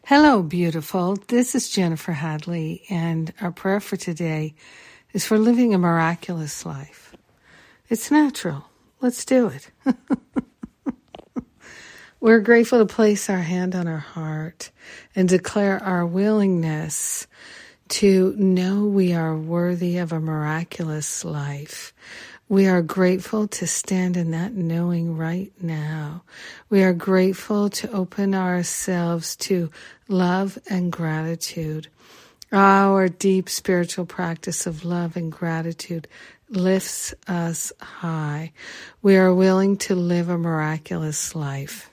Hello, beautiful. This is Jennifer Hadley, and our prayer for today is for living a miraculous life. It's natural. Let's do it. We're grateful to place our hand on our heart and declare our willingness to know we are worthy of a miraculous life. We are grateful to stand in that knowing right now. We are grateful to open ourselves to love and gratitude. Our deep spiritual practice of love and gratitude lifts us high. We are willing to live a miraculous life.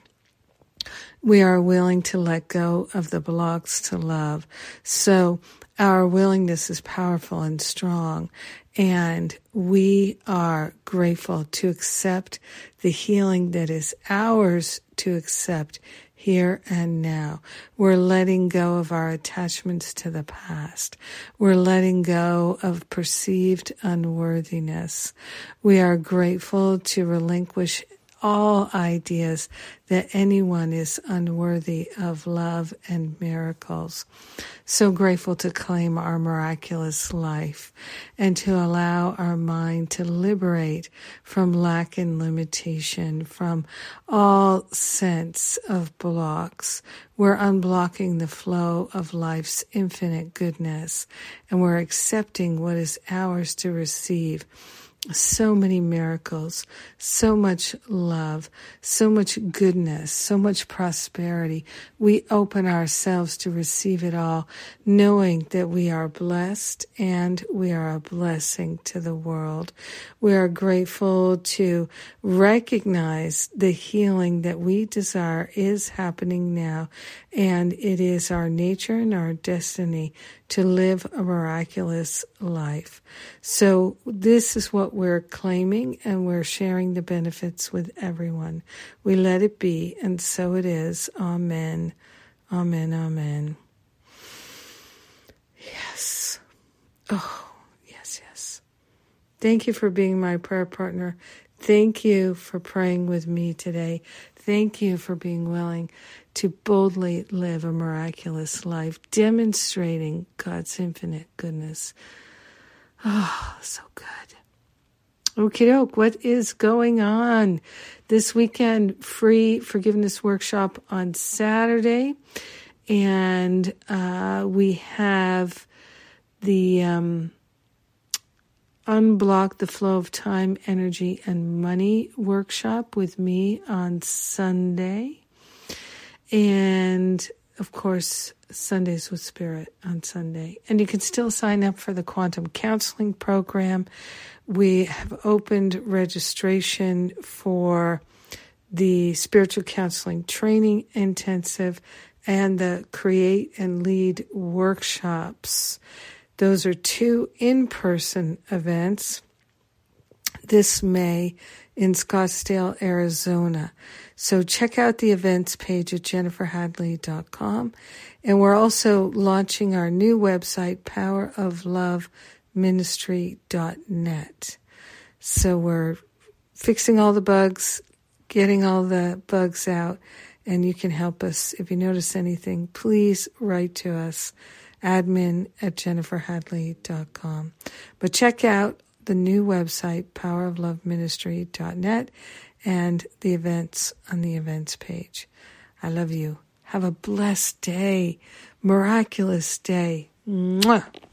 We are willing to let go of the blocks to love. So our willingness is powerful and strong, and we are grateful to accept the healing that is ours to accept here and now. We're letting go of our attachments to the past. We're letting go of perceived unworthiness. We are grateful to relinquish all ideas that anyone is unworthy of love and miracles. So grateful to claim our miraculous life and to allow our mind to liberate from lack and limitation, from all sense of blocks. We're unblocking the flow of life's infinite goodness, and we're accepting what is ours to receive. So many miracles, so much love, so much goodness, so much prosperity. We open ourselves to receive it all, knowing that we are blessed and we are a blessing to the world. We are grateful to recognize the healing that we desire is happening now, and it is our nature and our destiny to live a miraculous life. So this is what we're claiming, and we're sharing the benefits with everyone. We let it be, and so it is. Amen. Amen. Amen. Yes. Oh, yes, yes. Thank you for being my prayer partner. Thank you for praying with me today. Thank you for being willing to boldly live a miraculous life, demonstrating God's infinite goodness. Oh, so good. Okie doke, what is going on? This weekend, free forgiveness workshop on Saturday. And we have the Unblock the Flow of Time, Energy, and Money workshop with me on Sunday. And, of course, Sundays with Spirit on Sunday. And you can still sign up for the Quantum Counseling Program. We have opened registration for the Spiritual Counseling Training Intensive and the Create and Lead workshops. Those are 2 in-person events this May in Scottsdale, Arizona. So check out the events page at jenniferhadley.com. And we're also launching our new website, powerofloveministry.net. So we're fixing all the bugs, getting all the bugs out, and you can help us. If you notice anything, please write to us, admin@jenniferhadley.com. But check out the new website, powerofloveministry.net, and the events on the events page. I love you. Have a blessed day, miraculous day. Mwah.